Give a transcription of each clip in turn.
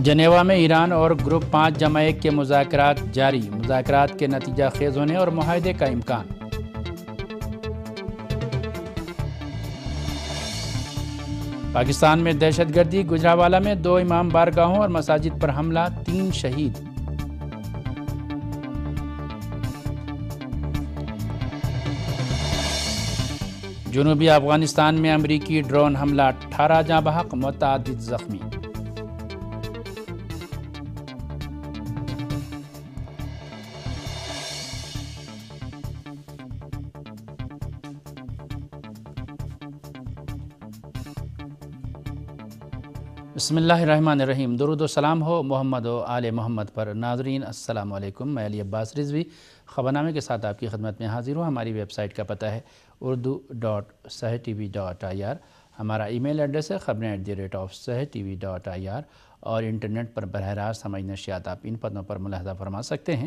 Geneva میں ایران اور group 5+1 کے مذاکرات جاری، مذاکرات کے نتیجہ خیز ہونے اور معاہدے کا امکان۔ پاکستان میں دہشت گردی، گجرانوالہ میں 2 امام بارگاہوں اور مساجد پر حملہ، 3 شہید۔ جنوبی افغانستان میں امریکی ڈرون حملہ، 18 جاں بحق، متعدد زخمی۔ بسم اللہ الرحمن الرحیم۔ درود و سلام ہو محمد و آل محمد پر۔ ناظرین السلام علیکم، میں علی عباس رضوی خبرنامے کے ساتھ آپ کی خدمت میں حاضر ہوں۔ ہماری ویب سائٹ کا پتہ ہے urdu.sahtv.ir، ہمارا ای میل ایڈریس ہے khabrein@sahtv.ir، اور انٹرنیٹ پر براہ راست ہماری نشریات آپ ان پتوں پر ملاحظہ فرما سکتے ہیں: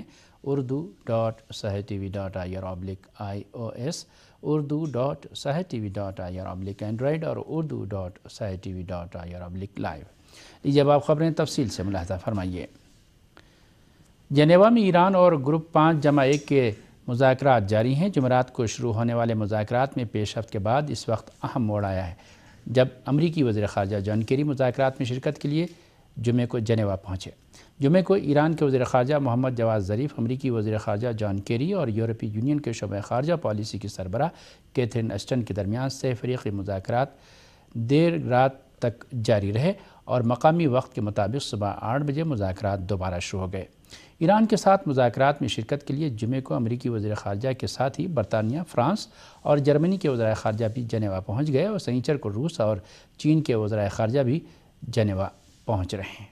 urdu.sahtv.ir/iOS، urdu.sahtv.ir/Android اور urdu.sahtv.ir/live۔ لیجیے اب آپ خبریں تفصیل سے ملاحظہ فرمائیے۔ جنیوا میں ایران اور گروپ 5+1 کے مذاکرات جاری ہیں۔ جمعرات کو شروع ہونے والے مذاکرات میں پیش رفت کے بعد اس وقت اہم موڑ آیا ہے، جب امریکی وزیر خارجہ جان کیری مذاکرات میں شرکت کے لیے جمعے کو جنیوا پہنچے۔ جمعے کو ایران کے وزیر خارجہ محمد جواد ظریف، امریکی وزیر خارجہ جان کیری اور یورپی یونین کے شعبہ خارجہ پالیسی کی سربراہ کیتھرین اشٹن کے درمیان سہ فریقی مذاکرات دیر رات تک جاری رہے اور مقامی وقت کے مطابق صبح 8 بجے مذاکرات دوبارہ شروع ہو گئے۔ ایران کے ساتھ مذاکرات میں شرکت کے لیے جمعے کو امریکی وزیر خارجہ کے ساتھ ہی برطانیہ، فرانس اور جرمنی کے وزرائے خارجہ بھی جنیوا پہنچ گئے، اور سنیچر کو روس اور چین کے وزرائے خارجہ بھی جنیوا پہنچ رہے ہیں۔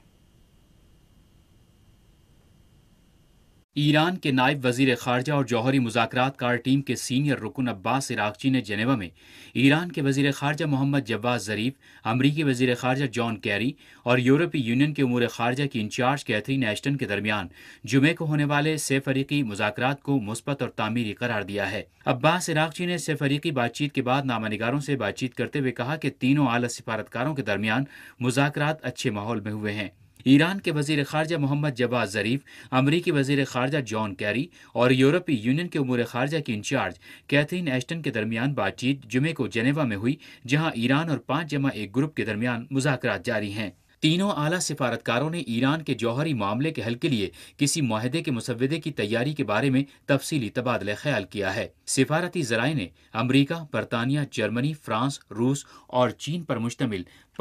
ایران کے نائب وزیر خارجہ اور جوہری مذاکرات کار ٹیم کے سینئر رکن عباس عراقچی نے جنیوا میں ایران کے وزیر خارجہ محمد جواد ظریف، امریکی وزیر خارجہ جان کیری اور یورپی یونین کے امور خارجہ کی انچارج کیتھرین ایشٹن کے درمیان جمعے کو ہونے والے سہ فریقی مذاکرات کو مثبت اور تعمیری قرار دیا ہے۔ عباس عراقچی نے سہ فریقی بات چیت کے بعد نامہ نگاروں سے بات چیت کرتے ہوئے کہا کہ تینوں اعلیٰ سفارتکاروں کے درمیان مذاکرات اچھے ماحول میں ہوئے ہیں۔ ایران کے وزیر خارجہ محمد جواد ظریف، امریکی وزیر خارجہ جان کیری اور یورپی یونین کے امور خارجہ کی انچارج کیتھرین ایشٹن کے درمیان بات چیت جمعے کو جنیوا میں ہوئی، جہاں ایران اور 5+1 گروپ کے درمیان مذاکرات جاری ہیں۔ تینوں اعلیٰ سفارتکاروں نے ایران کے جوہری معاملے کے حل کے لیے کسی معاہدے کے مسودے کی تیاری کے بارے میں تفصیلی تبادلہ خیال کیا ہے۔ سفارتی ذرائع نے امریکہ، برطانیہ، جرمنی، فرانس، روس اور چین پر مشتمل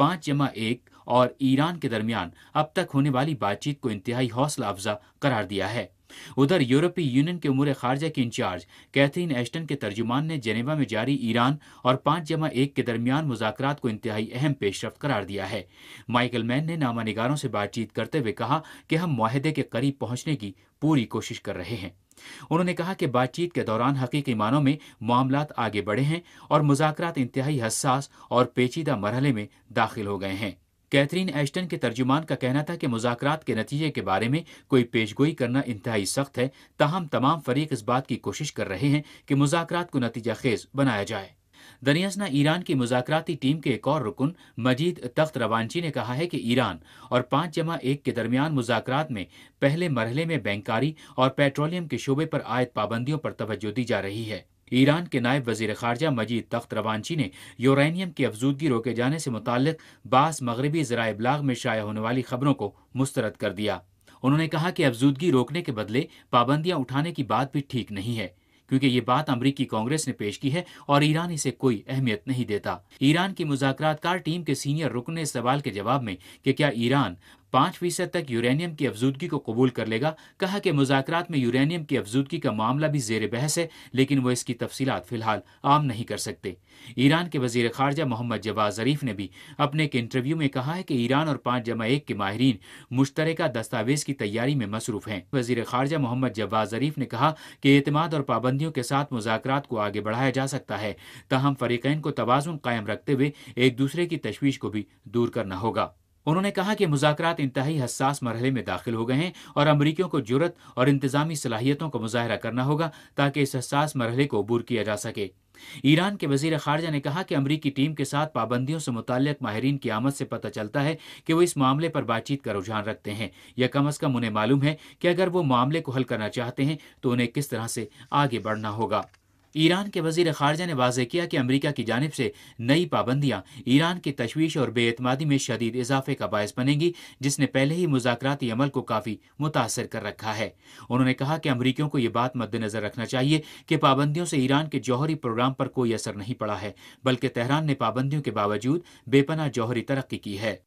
5+1 اور ایران کے درمیان اب تک ہونے والی بات چیت کو انتہائی حوصلہ افزا قرار دیا ہے۔ ادھر یورپی یونین کے امور خارجہ کی انچارج کیتھرین ایشٹن کے ترجمان نے جنیوا میں جاری ایران اور 5+1 کے درمیان مذاکرات کو انتہائی اہم پیش رفت قرار دیا ہے۔ مائیکل مین نے نامہ نگاروں سے بات چیت کرتے ہوئے کہا کہ ہم معاہدے کے قریب پہنچنے کی پوری کوشش کر رہے ہیں۔ انہوں نے کہا کہ بات چیت کے دوران حقیقی معنوں میں معاملات آگے بڑھے ہیں اور مذاکرات انتہائی حساس اور پیچیدہ مرحلے میں داخل ہو گئے ہیں۔ کیتھرین ایشٹن کے ترجمان کا کہنا تھا کہ مذاکرات کے نتیجے کے بارے میں کوئی پیش گوئی کرنا انتہائی سخت ہے، تاہم تمام فریق اس بات کی کوشش کر رہے ہیں کہ مذاکرات کو نتیجہ خیز بنایا جائے۔ دریاسنا ایران کی مذاکراتی ٹیم کے ایک اور رکن مجید تخت روانچی نے کہا ہے کہ ایران اور 5+1 کے درمیان مذاکرات میں پہلے مرحلے میں بینکاری اور پیٹرولیم کے شعبے پر عائد پابندیوں پر توجہ دی جا رہی ہے۔ ایران کے نائب وزیر خارجہ مجید تخت روانچی نے یورینیم کی افزودگی روکے جانے سے متعلق بعض مغربی ذرائع ابلاغ میں شائع ہونے والی خبروں کو مسترد کر دیا۔ انہوں نے کہا کہ افزودگی روکنے کے بدلے پابندیاں اٹھانے کی بات بھی ٹھیک نہیں ہے، کیونکہ یہ بات امریکی کانگریس نے پیش کی ہے اور ایران اسے کوئی اہمیت نہیں دیتا۔ ایران کی مذاکرات کار ٹیم کے سینئر رکن نے اس سوال کے جواب میں کہ کیا ایران 5% تک یورینیم کی افزودگی کو قبول کر لے گا، کہا کہ مذاکرات میں یورینیم کی افزودگی کا معاملہ بھی زیر بحث ہے، لیکن وہ اس کی تفصیلات فی الحال عام نہیں کر سکتے۔ ایران کے وزیر خارجہ محمد جواد ظریف نے بھی اپنے ایک انٹرویو میں کہا ہے کہ ایران اور 5+1 کے ماہرین مشترکہ دستاویز کی تیاری میں مصروف ہیں۔ وزیر خارجہ محمد جواد ظریف نے کہا کہ اعتماد اور پابندیوں کے ساتھ مذاکرات کو آگے بڑھایا جا سکتا ہے، تاہم فریقین کو توازن قائم رکھتے ہوئے ایک دوسرے کی تشویش کو بھی دور کرنا ہوگا۔ انہوں نے کہا کہ مذاکرات انتہائی حساس مرحلے میں داخل ہو گئے ہیں اور امریکیوں کو جرأت اور انتظامی صلاحیتوں کا مظاہرہ کرنا ہوگا تاکہ اس حساس مرحلے کو عبور کیا جا سکے۔ ایران کے وزیر خارجہ نے کہا کہ امریکی ٹیم کے ساتھ پابندیوں سے متعلق ماہرین کی آمد سے پتہ چلتا ہے کہ وہ اس معاملے پر بات چیت کا رجحان رکھتے ہیں، یا کم از کم انہیں معلوم ہے کہ اگر وہ معاملے کو حل کرنا چاہتے ہیں تو انہیں کس طرح سے آگے بڑھنا ہوگا۔ ایران کے وزیر خارجہ نے واضح کیا کہ امریکہ کی جانب سے نئی پابندیاں ایران کی تشویش اور بے اعتمادی میں شدید اضافے کا باعث بنیں گی، جس نے پہلے ہی مذاکراتی عمل کو کافی متاثر کر رکھا ہے۔ انہوں نے کہا کہ امریکیوں کو یہ بات مد نظر رکھنا چاہیے کہ پابندیوں سے ایران کے جوہری پروگرام پر کوئی اثر نہیں پڑا ہے، بلکہ تہران نے پابندیوں کے باوجود بے پناہ جوہری ترقی کی ہے۔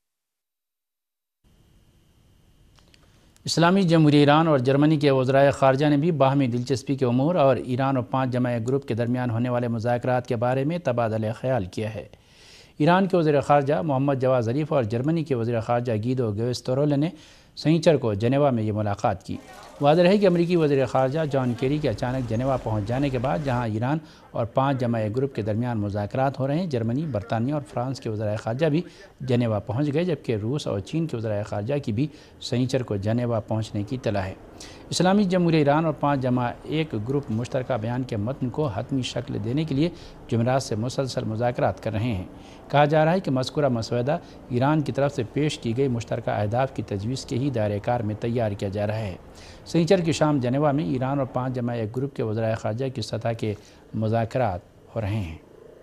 اسلامی جمہوریہ ایران اور جرمنی کے وزرائے خارجہ نے بھی باہمی دلچسپی کے امور اور ایران اور 5 جمع گروپ کے درمیان ہونے والے مذاکرات کے بارے میں تبادلہ خیال کیا ہے۔ ایران کے وزیر خارجہ محمد جواد ظریف اور جرمنی کے وزیر خارجہ گیدو گیوسٹورول نے سنیچر کو جنیوا میں یہ ملاقات کی۔ واضح ہے کہ امریکی وزیر خارجہ جان کیری کے اچانک جنیوا پہنچ جانے کے بعد جہاں ایران اور 5 جمع گروپ کے درمیان مذاکرات ہو رہے ہیں، جرمنی، برطانیہ اور فرانس کے وزرائے خارجہ بھی جنیوا پہنچ گئے، جبکہ روس اور چین کے وزرائے خارجہ کی بھی سنیچر کو جنیوا پہنچنے کی اطلاع ہے۔ اسلامی جمہوریہ ایران اور 5 جمع 1 گروپ مشترکہ بیان کے متن کو حتمی شکل دینے کے لیے جمعرات سے مسلسل مذاکرات کر رہے ہیں۔ کہا جا رہا ہے کہ مذکورہ مسودہ ایران کی طرف سے پیش کی گئی مشترکہ اہداف کی تجویز کے ہی دائرۂ کار میں تیار کیا جا رہا ہے۔ سنیچر کی شام جنیوا میں ایران اور 5 جمع 1 گروپ کے وزرائے خارجہ کی سطح کے مذاکرات ہو رہے ہیں۔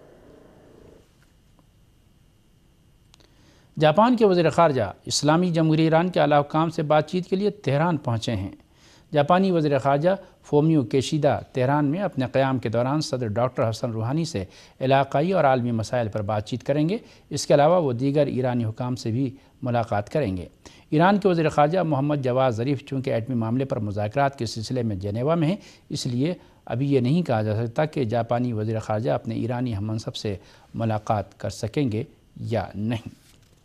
جاپان کے وزیر خارجہ اسلامی جمہوریہ ایران کے اعلیٰ حکام سے بات چیت کے لیے تہران پہنچے ہیں۔ جاپانی وزیر خارجہ فومیو کیشیدا تہران میں اپنے قیام کے دوران صدر ڈاکٹر حسن روحانی سے علاقائی اور عالمی مسائل پر بات چیت کریں گے۔ اس کے علاوہ وہ دیگر ایرانی حکام سے بھی ملاقات کریں گے۔ ایران کے وزیر خارجہ محمد جواد ظریف چونکہ ایٹمی معاملے پر مذاکرات کے سلسلے میں جنیوا میں ہیں، اس لیے ابھی یہ نہیں کہا جا سکتا کہ جاپانی وزیر خارجہ اپنے ایرانی ہم منصب سے ملاقات کر سکیں گے یا نہیں۔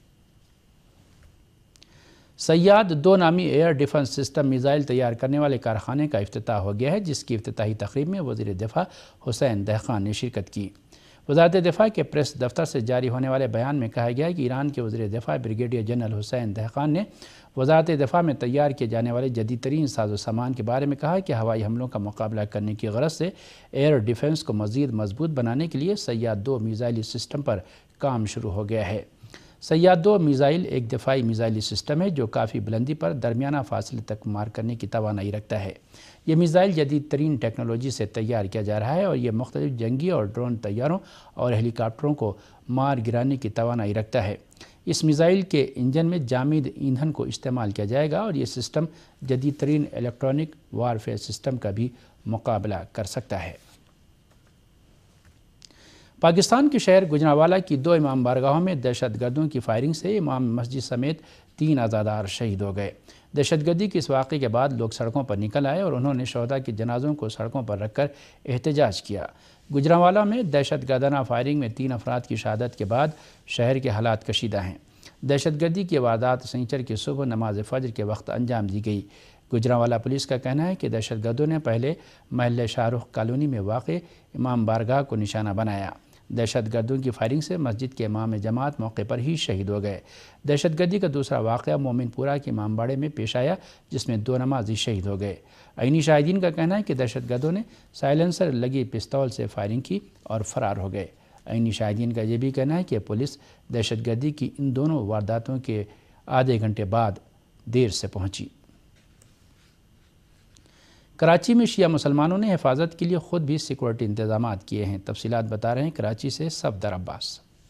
سیاد 2 نامی ایئر ڈیفنس سسٹم میزائل تیار کرنے والے کارخانے کا افتتاح ہو گیا ہے، جس کی افتتاحی تقریب میں وزیر دفاع حسین دہقان نے شرکت کی۔ وزارت دفاع کے پریس دفتر سے جاری ہونے والے بیان میں کہا گیا ہے کہ ایران کے وزیر دفاع بریگیڈیئر جنرل حسین دہقان نے وزارت دفاع میں تیار کیے جانے والے جدید ترین ساز و سامان کے بارے میں کہا کہ ہوائی حملوں کا مقابلہ کرنے کی غرض سے ایئر ڈیفنس کو مزید مضبوط بنانے کے لیے سیاد 2 میزائلی سسٹم پر کام شروع ہو گیا ہے۔ سیاد 2 میزائل ایک دفاعی میزائلی سسٹم ہے جو کافی بلندی پر درمیانہ فاصلے تک مار کرنے کی توانائی رکھتا ہے۔ یہ میزائل جدید ترین ٹیکنالوجی سے تیار کیا جا رہا ہے اور یہ مختلف جنگی اور ڈرون طیاروں اور ہیلی کاپٹروں کو مار گرانے کی توانائی رکھتا ہے۔ اس میزائل کے انجن میں جامد ایندھن کو استعمال کیا جائے گا اور یہ سسٹم جدید ترین الیکٹرانک وارفیئر سسٹم کا بھی مقابلہ کر سکتا ہے۔ پاکستان کے شہر گجرانوالہ کی 2 امام بارگاہوں میں دہشت گردوں کی فائرنگ سے امام مسجد سمیت 3 عزادار شہید ہو گئے۔ دہشت گردی کے اس واقعے کے بعد لوگ سڑکوں پر نکل آئے اور انہوں نے شہداء کے جنازوں کو سڑکوں پر رکھ کر احتجاج کیا۔ گجرانوالہ میں دہشت گردانہ فائرنگ میں 3 افراد کی شہادت کے بعد شہر کے حالات کشیدہ ہیں۔ دہشت گردی کی واردات سنیچر کی صبح نماز فجر کے وقت انجام دی گئی۔ گجرانوالہ پولیس کا کہنا ہے کہ دہشت گردوں نے پہلے محلہ شاہ رخ کالونی میں واقع امام بارگاہ کو نشانہ بنایا۔ دہشت گردوں کی فائرنگ سے مسجد کے امام جماعت موقع پر ہی شہید ہو گئے۔ دہشت گردی کا دوسرا واقعہ مومن پورہ کے امام باڑے میں پیش آیا، جس میں 2 نمازی شہید ہو گئے۔ عینی شاہدین کا کہنا ہے کہ دہشت گردوں نے سائلنسر لگی پستول سے فائرنگ کی اور فرار ہو گئے۔ عینی شاہدین کا یہ بھی کہنا ہے کہ پولیس دہشت گردی کی ان دونوں وارداتوں کے آدھے گھنٹے بعد دیر سے پہنچی۔ کراچی میں شیعہ مسلمانوں نے حفاظت کے لیے خود بھی سیکورٹی انتظامات کیے ہیں۔ تفصیلات بتا رہے ہیں کراچی سے صفدر عباس۔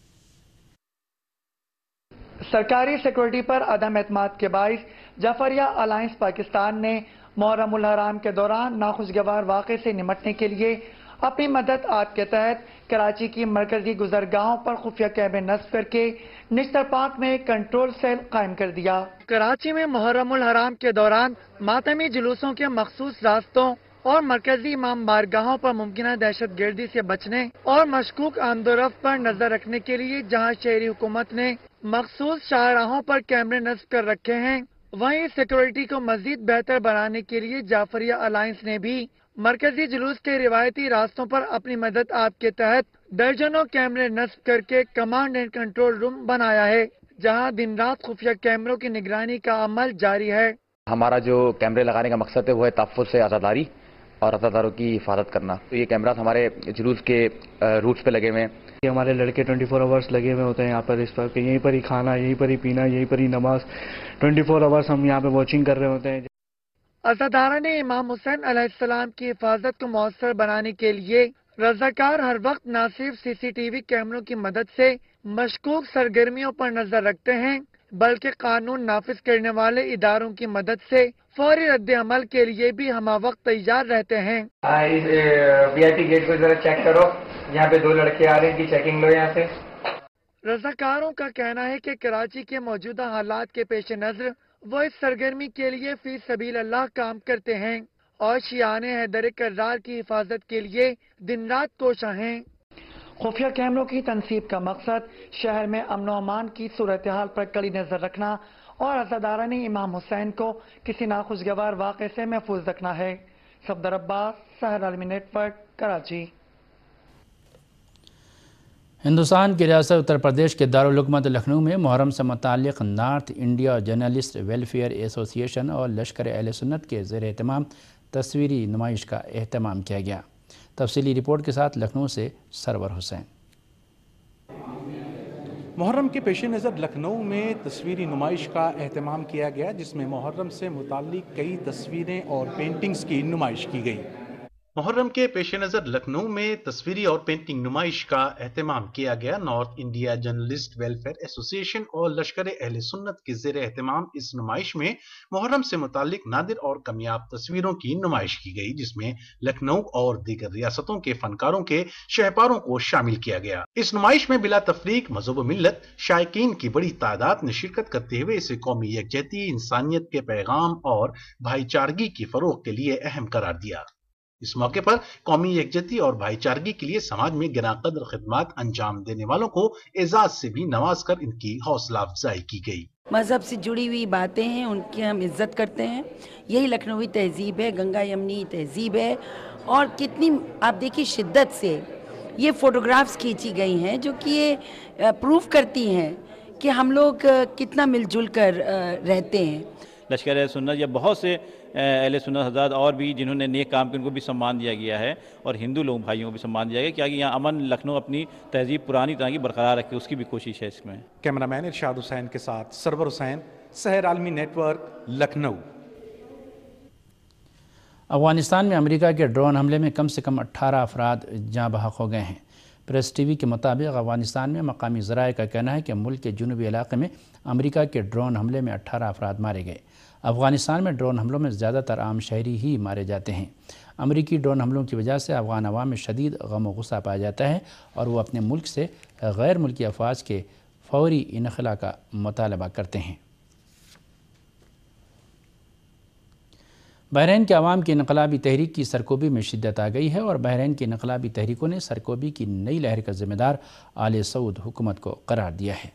سرکاری سیکورٹی پر عدم اعتماد کے باعث جعفریہ الائنس پاکستان نے محرم الحرام کے دوران ناخوشگوار واقعے سے نمٹنے کے لیے اپنی مدد آت کے تحت کراچی کی مرکزی گزرگاہوں پر خفیہ کیمرے نصب کر کے نشتر پارک میں کنٹرول سیل قائم کر دیا۔ کراچی میں محرم الحرام کے دوران ماتمی جلوسوں کے مخصوص راستوں اور مرکزی امام بارگاہوں پر ممکنہ دہشت گردی سے بچنے اور مشکوک آمد و رفت پر نظر رکھنے کے لیے جہاں شہری حکومت نے مخصوص شاہراہوں پر کیمرے نصب کر رکھے ہیں، وہیں سیکورٹی کو مزید بہتر بنانے کے لیے جعفریہ الائنس نے بھی مرکزی جلوس کے روایتی راستوں پر اپنی مدد آپ کے تحت درجنوں کیمرے نصب کر کے کمانڈ اینڈ کنٹرول روم بنایا ہے۔ जहां दिन रात खुफिया कैमरों की निगरानी का अमल जारी है। हमारा जो कैमरे लगाने का मकसद है वो है तहफ़्फ़ुज़ से आज़ादारी और अज़ादारों की हिफाजत करना। तो ये कैमरास हमारे जुलूस के रूट्स पे लगे हुए हैं। ये हमारे लड़के 24 आवर्स लगे हुए होते हैं यहाँ पर, इस पर कि यहीं पर ही खाना, यहीं पर ही पीना, यहीं पर ही नमाज, 24 आवर्स हम यहाँ पे वॉचिंग कर रहे होते हैं। अज़ादारा ने इमाम हुसैन अलैहिस्सलाम की हिफाजत को मौसर बनाने के लिए रज़ाकार हर वक्त न सिर्फ सीसीटीवी कैमरों की मदद से मशकूक सरगर्मियों पर नजर रखते हैं, बल्कि कानून नाफिज करने वाले इदारों की मदद से फौरी रद्द अमल के लिए भी हम वक्त तैयार रहते हैं। VIP गेट को जरा चेक करो, यहाँ पे 2 लड़के आ रहे हैं, इनकी चेकिंग लो यहाँ से। रज़ाकारों का कहना है कि कराची के मौजूदा हालात के पेश नजर वो इस सरगर्मी के लिए फी सबील अल्लाह काम करते हैं और शियाने हैदर कर्रार की हिफाजत के लिए दिन रात कोशा हैं। खुफिया कैमरों की तनसीब का मकसद शहर में अमन व अमान की सूरत हाल पर कड़ी नजर रखना और अज़ादारा ने इमाम हुसैन को किसी नाखुशगवार वाक़े से महफूज रखना है। सफदर अब्बास, सहर आलमी नेटवर्क, कराची। हिंदुस्तान की रियासत उत्तर प्रदेश के दारुल हुकूमत लखनऊ में मुहर्रम से मुताल्लिक़ North India Journalist Welfare Association और लश्कर अहले सुन्नत के ज़ेर एहतमाम तस्वीरी नुमाइश का एहतमाम किया गया। तफसीली रिपोर्ट के साथ लखनऊ से सरवर हुसैन। मुहर्रम के पेश नज़र लखनऊ में तस्वीरी नुमाइश का एहतमाम किया गया, जिसमें मुहर्रम से मुताल्लिक़ कई तस्वीरें और पेंटिंग्स की नुमाइश की गई। मुहर्रम के पेश नज़र लखनऊ में तस्वीरी और पेंटिंग नुमाइश का एहतमाम किया गया। North India Journalist Welfare Association और लश्कर अहले सुन्नत के ज़ेर एहतमाम इस नुमाइश में मुहर्रम से मुताल्लिक नादिर और कमियाब तस्वीरों की नुमाइश की गई, जिसमें लखनऊ और दीगर रियासतों के फनकारों के शहपारों को शामिल किया गया। इस नुमाइश में बिला तफरीक मज़हब मिल्लत शायकीन की बड़ी तादाद ने शिरकत करते हुए इसे कौमी यकजहती, इंसानियत के पैगाम और भाईचारगी की फरोग के लिए अहम करार दिया। इस मौके पर कौमी यकजहती और भाईचारगी के लिए समाज में गिराकद्र खिदमत अंजाम देने वालों को एजाज से भी नवाज कर इनकी हौसला अफजाई की गई। मज़हब से जुड़ी हुई बातें हैं, उनकी हम इज्जत करते हैं। यही लखनवी तहजीब है, गंगा यमनी तहजीब है। और कितनी आप देखिए शिद्दत से ये फ़ोटोग्राफ्स खींची गई हैं, जो कि ये प्रूफ करती हैं कि हम लोग कितना मिलजुल कर रहते हैं। लश्कर अहले सुन्नत या बहुत से अहले सुन्नत हज़रात और भी जिन्होंने नेक काम किए, उनको भी सम्मान दिया गया है और हिंदू लोग भाइयों को भी सम्मान दिया गया, क्या कि यहाँ अमन लखनऊ अपनी तहजीब पुरानी तरह की बरकरार रखे, उसकी भी कोशिश है इसमें। कैमरामैन इरशाद हुसैन के साथ सरवर हुसैन, सहर आलमी नेटवर्क, लखनऊ। अफगानिस्तान में अमेरिका के ड्रोन हमले में कम से कम 18 अफराद जाँ बहक हो गए हैं। प्रेस टीवी के मुताबिक अफगानिस्तान में मकामी ज़राए का कहना है कि मुल्क के जुनूबी इलाके में अमेरिका के ड्रोन हमले में 18 अफराद मारे गए। अफगानिस्तान में ड्रोन हमलों में ज़्यादातर आम शहरी ही मारे जाते हैं। अमेरिकी ड्रोन हमलों की वजह से अफगान अवाम में शदीद गम व गुस्सा पाया जाता है और वो अपने मुल्क से गैर मुल्की अफवाज के फौरी इनखला का मुतालबा करते हैं। बहरीन के अवाम की इनकलाबी तहरीक की सरकोबी में शिद्दत आ गई है और बहरीन की इनकलाबी तहरीकों ने सरकोबी की नई लहर का ज़िम्मेदार आले सऊद हुकूमत को करार दिया है।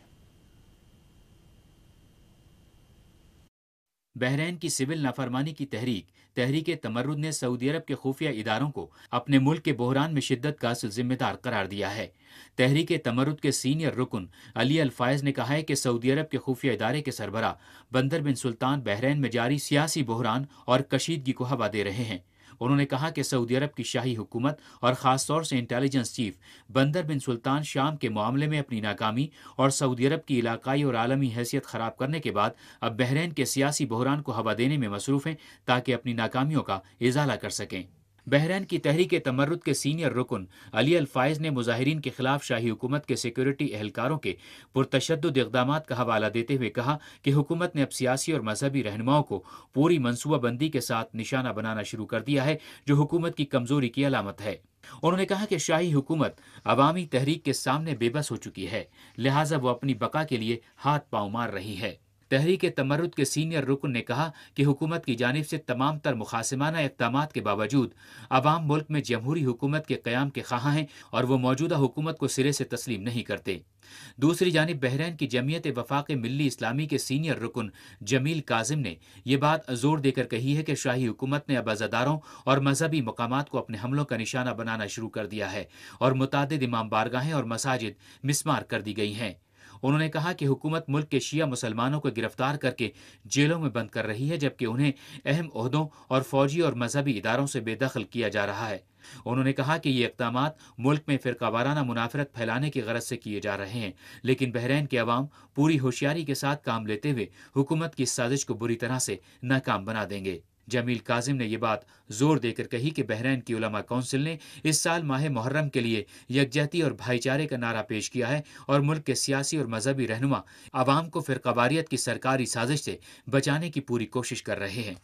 बहरीन की सिविल नाफरमानी की तहरीक तमर्रुद ने सऊदी अरब के खुफिया इदारों को अपने मुल्क के बहरान में शिद्दत का जिम्मेदार करार दिया है। तहरीक तमर्रुद के सीनियर रुकन अली अल फायज ने कहा है कि सऊदी अरब के खुफिया इदारे के सरबराह बंदर बिन सुल्तान बहरीन में जारी सियासी बहरान और कशीदगी को हवा दे रहे हैं। उन्होंने कहा कि सऊदी अरब की शाही हुकूमत और ख़ास तौर से इंटेलिजेंस चीफ बंदर बिन सुल्तान शाम के मामले में अपनी नाकामी और सऊदी अरब की इलाकाई और आलमी हैसियत ख़राब करने के बाद अब बहरीन के सियासी बहरान को हवा देने में मसरूफ़ हैं ताकि अपनी नाकामियों का इजाला कर सकें। बहरीन की तहरीक तमर्रुद के सीनियर रुकन अली अल फायज ने मुजाहिरीन के खिलाफ शाही हुकूमत के सिक्योरिटी एहलकारों के पुरतशद्दुद इक़दामात का हवाला देते हुए कहा कि हुकूमत ने अब सियासी और मजहबी रहनुमाओं को पूरी मनसूबाबंदी के साथ निशाना बनाना शुरू कर दिया है, जो हुकूमत की कमजोरी की अलामत है। उन्होंने कहा कि शाही हुकूमत अवामी तहरीक के सामने बेबस हो चुकी है, लिहाजा वो अपनी बका के लिए हाथ पांव मार रही है। तहरीक तमर्रुद के सीनियर रुकन ने कहा कि हुकूमत की जानिब से तमाम तर मुखासिमाना इक़दामात के बावजूद अवाम मुल्क में जमहूरी हुकूमत के क़याम के ख़्वाह हैं और वो मौजूदा हुकूमत को सिरे से तस्लीम नहीं करते। दूसरी जानिब बहरीन की जमीयत वफ़ाक़ मिल्ली इस्लामी के सीनियर रुकन जमील काजिम ने यह बात जोर देकर कही है कि शाही हुकूमत ने अब अज़ादारों और मजहबी मकामात को अपने हमलों का निशाना बनाना शुरू कर दिया है और मुतादिद इमाम बारगाहें और मसाजिद मिस्मार कर दी गई हैं। انہوں نے کہا کہ حکومت ملک کے شیعہ مسلمانوں کو گرفتار کر کے جیلوں میں بند کر رہی ہے، جبکہ انہیں اہم عہدوں اور فوجی اور مذہبی اداروں سے بے دخل کیا جا رہا ہے۔ انہوں نے کہا کہ یہ اقدامات ملک میں فرقہ وارانہ منافرت پھیلانے کی غرض سے کیے جا رہے ہیں، لیکن بحرین کے عوام پوری ہوشیاری کے ساتھ کام لیتے ہوئے حکومت کی اس سازش کو بری طرح سے ناکام بنا دیں گے۔ جمیل کاظم نے یہ بات زور دے کر کہی کہ بحرین کی علماء کونسل نے اس سال ماہ محرم کے لیے یکجہتی اور بھائی چارے کا نعرہ پیش کیا ہے، اور ملک کے سیاسی اور مذہبی رہنما عوام کو فرقہ واریت کی سرکاری سازش سے بچانے کی پوری کوشش کر رہے ہیں۔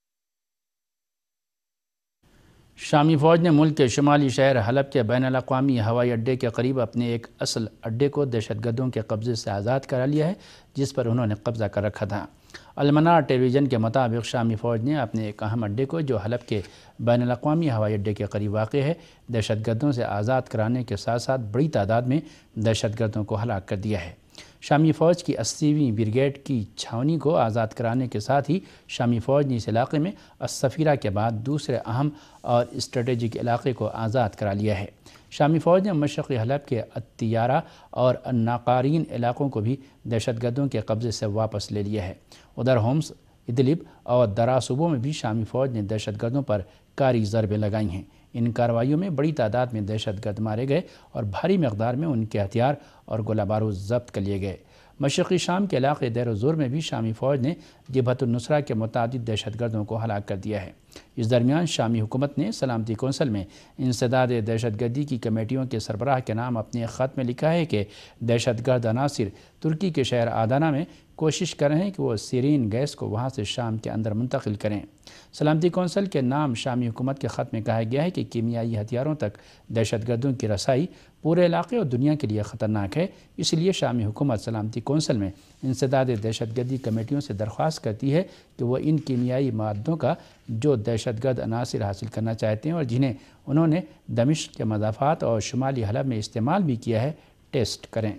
شامی فوج نے ملک کے شمالی شہر حلب کے بین الاقوامی ہوائی اڈے کے قریب اپنے ایک اصل اڈے کو دہشت گردوں کے قبضے سے آزاد کرا لیا ہے، جس پر انہوں نے قبضہ کر رکھا تھا۔ المنار ٹیلی ویژن کے مطابق شامی فوج نے اپنے ایک اہم اڈے کو، جو حلب کے بین الاقوامی ہوائی اڈے کے قریب واقع ہے، دہشت گردوں سے آزاد کرانے کے ساتھ ساتھ بڑی تعداد میں دہشت گردوں کو ہلاک کر دیا ہے۔ شامی فوج کی 80ویں بریگیڈ کی چھاونی کو آزاد کرانے کے ساتھ ہی شامی فوج نے اس علاقے میں السفیرہ کے بعد دوسرے اہم اور اسٹریٹجک علاقے کو آزاد کرا لیا ہے۔ شامی فوج نے مشرقی حلب کے الطیارہ اور الناقارین علاقوں کو بھی دہشت گردوں کے قبضے سے واپس لے لیا ہے۔ ادھر ہومس، ادلب اور درا صوبوں میں بھی شامی فوج نے دہشت گردوں پر کاری ضربیں لگائی ہیں۔ ان کارروائیوں میں بڑی تعداد میں دہشت گرد مارے گئے اور بھاری مقدار میں ان کے ہتھیار اور گولہ بارود ضبط کر لیے گئے۔ مشرقی شام کے علاقے دیر الزور میں بھی شامی فوج نے جبہت النصرہ کے متعدد دہشت گردوں کو ہلاک کر دیا ہے۔ اس درمیان شامی حکومت نے سلامتی کونسل میں انسداد دہشت گردی کی کمیٹیوں کے سربراہ کے نام اپنے خط میں لکھا ہے کہ دہشت گرد عناصر ترکی کے شہر آدانہ میں کوشش کر رہے ہیں کہ وہ سیرین گیس کو وہاں سے شام کے اندر منتقل کریں۔ سلامتی کونسل کے نام شامی حکومت کے خط میں کہا گیا ہے کہ کیمیائی ہتھیاروں تک دہشت گردوں کی رسائی پورے علاقے اور دنیا کے لیے خطرناک ہے، اس لیے شامی حکومت سلامتی کونسل میں انسداد دہشت گردی کمیٹیوں سے درخواست کرتی ہے کہ وہ ان کیمیائی مادوں کا جو دہشت گرد عناصر حاصل کرنا چاہتے ہیں اور جنہیں انہوں نے دمشق کے مضافات اور شمالی حلب میں استعمال بھی کیا ہے، ٹیسٹ کریں۔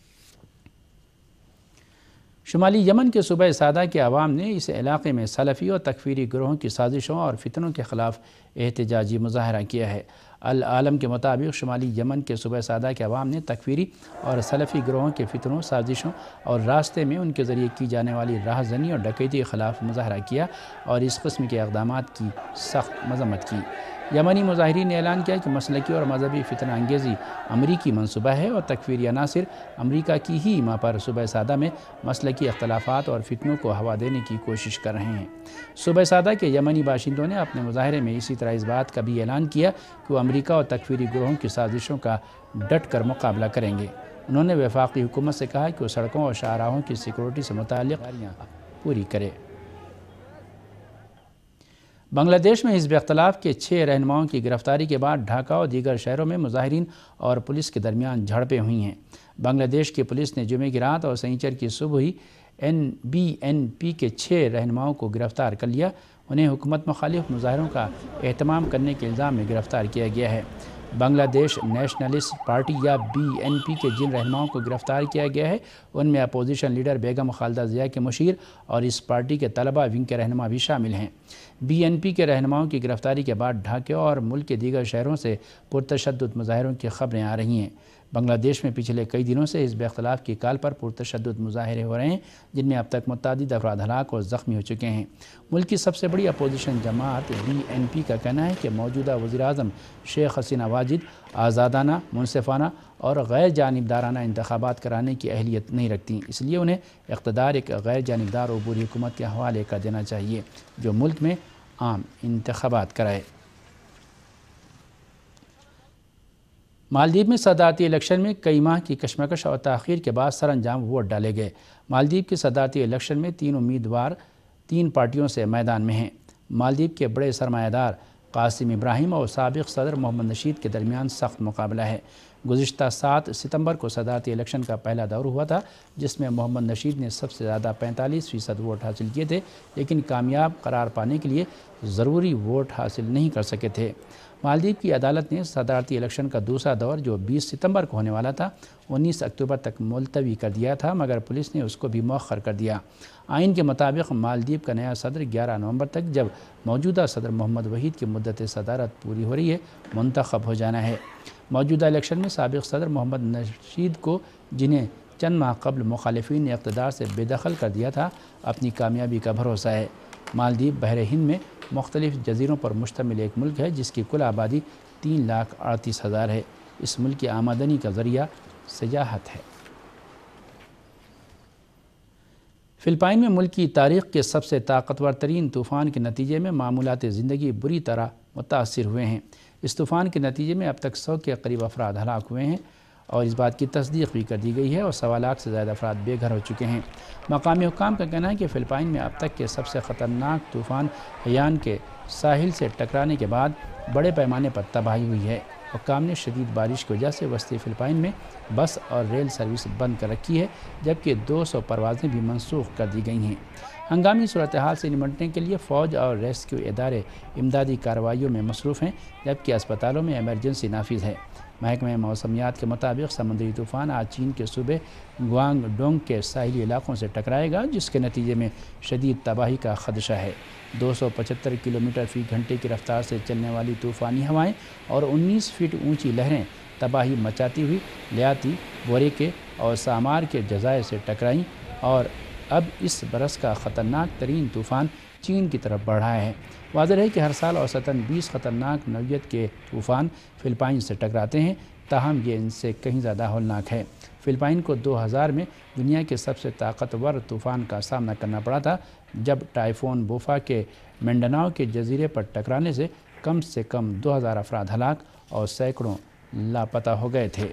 شمالی یمن کے صوبہ سعدہ کے عوام نے اس علاقے میں سلفی اور تکفیری گروہوں کی سازشوں اور فتنوں کے خلاف احتجاجی مظاہرہ کیا ہے۔ العالم کے مطابق شمالی یمن کے صوبہ سعدہ کے عوام نے تکفیری اور سلفی گروہوں کے فتنوں، سازشوں اور راستے میں ان کے ذریعے کی جانے والی راہ زنی اور ڈکیتی کے خلاف مظاہرہ کیا اور اس قسم کے اقدامات کی سخت مذمت کی۔ یمنی مظاہرین نے اعلان کیا کہ مسلکی اور مذہبی فتنہ انگیزی امریکی منصوبہ ہے اور تکفیری عناصر امریکہ کی ہی حما پر صوبہ سعدہ میں مسلکی اختلافات اور فتنوں کو ہوا دینے کی کوشش کر رہے ہیں۔ صوبہ سعدہ کے یمنی باشندوں نے اپنے مظاہرے میں اسی طرح اس بات کا بھی اعلان کیا کہ وہ امریکہ اور تکفیری گروہوں کی سازشوں کا ڈٹ کر مقابلہ کریں گے۔ انہوں نے وفاقی حکومت سے کہا کہ وہ سڑکوں اور شاہراہوں کی سیکورٹی سے متعلق ذمہ داریاں پوری کرے۔ بنگلہ دیش میں حزب اختلاف کے 6 رہنماؤں کی گرفتاری کے بعد ڈھاکہ اور دیگر شہروں میں مظاہرین اور پولیس کے درمیان جھڑپیں ہوئی ہیں۔ بنگلہ دیش کی پولیس نے جمعے کی رات اور سنیچر کی صبح ہی BNP کے 6 رہنماؤں کو گرفتار کر لیا۔ انہیں حکومت مخالف مظاہروں کا اہتمام کرنے کے الزام میں گرفتار کیا گیا ہے۔ بنگلہ دیش نیشنلسٹ پارٹی یا BNP کے جن رہنماؤں کو گرفتار کیا گیا ہے ان میں اپوزیشن لیڈر بیگم خالدہ ضیاء کے مشیر اور اس پارٹی کے طلبہ ونگ کے رہنما بھی شامل ہیں۔ BNP کے رہنماؤں کی گرفتاری کے بعد ڈھاکہ اور ملک کے دیگر شہروں سے پرتشدد مظاہروں کی خبریں آ رہی ہیں۔ بنگلہ دیش میں پچھلے کئی دنوں سے حزب اختلاف کی کال پر پرتشدد مظاہرے ہو رہے ہیں، جن میں اب تک متعدد افراد ہلاک اور زخمی ہو چکے ہیں۔ ملک کی سب سے بڑی اپوزیشن جماعت BNP کا کہنا ہے کہ موجودہ وزیراعظم شیخ حسینہ واجد آزادانہ، منصفانہ اور غیر جانبدارانہ انتخابات کرانے کی اہلیت نہیں رکھتی، اس لیے انہیں اقتدار ایک غیر جانبدار عبوری حکومت کے حوالے کر دینا چاہیے جو ملک میں عام انتخابات کرائے۔ مالدیپ میں صدارتی الیکشن میں کئی ماہ کی کشمکش اور تاخیر کے بعد سر انجام ووٹ ڈالے گئے۔ مالدیپ کے صدارتی الیکشن میں 3 امیدوار 3 پارٹیوں سے میدان میں ہیں۔ مالدیپ کے بڑے سرمایہ دار قاسم ابراہیم اور سابق صدر محمد نشید کے درمیان سخت مقابلہ ہے۔ گزشتہ 7 ستمبر کو صدارتی الیکشن کا پہلا دور ہوا تھا، جس میں محمد نشید نے سب سے زیادہ 45% ووٹ حاصل کیے تھے، لیکن کامیاب قرار پانے کے لیے ضروری ووٹ حاصل نہیں کر سکے تھے۔ مالدیپ کی عدالت نے صدارتی الیکشن کا دوسرا دور جو 20 ستمبر کو ہونے والا تھا 19 اکتوبر تک ملتوی کر دیا تھا، مگر پولیس نے اس کو بھی مؤخر کر دیا۔ آئین کے مطابق مالدیپ کا نیا صدر 11 نومبر تک، جب موجودہ صدر محمد وحید کی مدت صدارت پوری ہو رہی ہے، منتخب ہو جانا ہے۔ موجودہ الیکشن میں سابق صدر محمد نشید کو، جنہیں چند ماہ قبل مخالفین نے اقتدار سے بے دخل کر دیا تھا، اپنی کامیابی کا بھروسہ ہے۔ مالدیپ بحر ہند میں مختلف جزیروں پر مشتمل ایک ملک ہے جس کی کل آبادی 3,38,000 ہے۔ اس ملک کی آمدنی کا ذریعہ سیاحت ہے۔ فلپائن میں ملک کی تاریخ کے سب سے طاقتور ترین طوفان کے نتیجے میں معمولات زندگی بری طرح متاثر ہوئے ہیں۔ اس طوفان کے نتیجے میں اب تک 100 کے قریب افراد ہلاک ہوئے ہیں اور اس بات کی تصدیق بھی کر دی گئی ہے اور 1.25 لاکھ سے زیادہ افراد بے گھر ہو چکے ہیں۔ مقامی حکام کا کہنا ہے کہ فلپائن میں اب تک کے سب سے خطرناک طوفان ہیان کے ساحل سے ٹکرانے کے بعد بڑے پیمانے پر تباہی ہوئی ہے۔ حکام نے شدید بارش کی وجہ سے وسطی فلپائن میں بس اور ریل سروس بند کر رکھی ہے، جبکہ 200 پروازیں بھی منسوخ کر دی گئی ہیں۔ ہنگامی صورتحال سے نمٹنے کے لیے فوج اور ریسکیو ادارے امدادی کارروائیوں میں مصروف ہیں، جبکہ اسپتالوں میں ایمرجنسی نافذ ہے۔ محکمہ موسمیات کے مطابق سمندری طوفان آج چین کے صوبے گوانگ ڈونگ کے ساحلی علاقوں سے ٹکرائے گا، جس کے نتیجے میں شدید تباہی کا خدشہ ہے۔ 275 کلومیٹر فی گھنٹے کی رفتار سے چلنے والی طوفانی ہوائیں اور 19 فٹ اونچی لہریں تباہی مچاتی ہوئی لیاتی، بوریکے اور سامار کے جزائر سے ٹکرائیں اور اب اس برس کا خطرناک ترین طوفان چین کی طرف بڑھ رہا ہے۔ واضح ہے کہ ہر سال اوسطاً 20 خطرناک نوعیت کے طوفان فلپائن سے ٹکراتے ہیں، تاہم یہ ان سے کہیں زیادہ ہولناک ہے۔ فلپائن کو 2000 میں دنیا کے سب سے طاقتور طوفان کا سامنا کرنا پڑا تھا، جب ٹائفون بوفا کے منڈاناؤ کے جزیرے پر ٹکرانے سے کم 2000 افراد ہلاک اور سینکڑوں لاپتہ ہو گئے تھے۔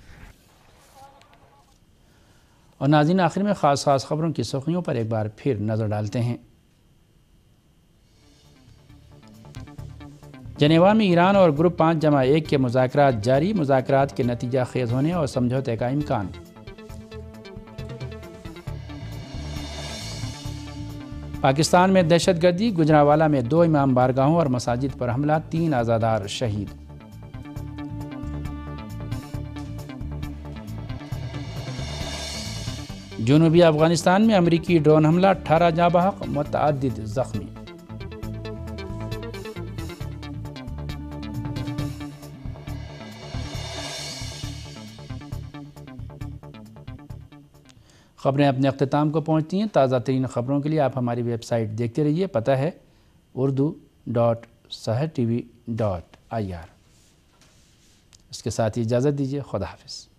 اور ناظرین، آخر میں خاص خبروں کی سرخیوں پر ایک بار پھر نظر ڈالتے ہیں۔ جنیوا میں ایران اور گروپ 5+1 کے مذاکرات جاری، مذاکرات کے نتیجہ خیز ہونے اور سمجھوتے کا امکان۔ پاکستان میں دہشت گردی، گجرانوالہ میں 2 امام بارگاہوں اور مساجد پر حملہ، 3 عزادار شہید۔ جنوبی افغانستان میں امریکی ڈرون حملہ، 18 جاں بحق، متعدد زخمی۔ خبریں اپنے اختتام کو پہنچتی ہیں۔ تازہ ترین خبروں کے لیے آپ ہماری ویب سائٹ دیکھتے رہیے، پتہ ہے urdu.sahartv.ir۔ اس کے ساتھ ہی اجازت دیجیے، خدا حافظ۔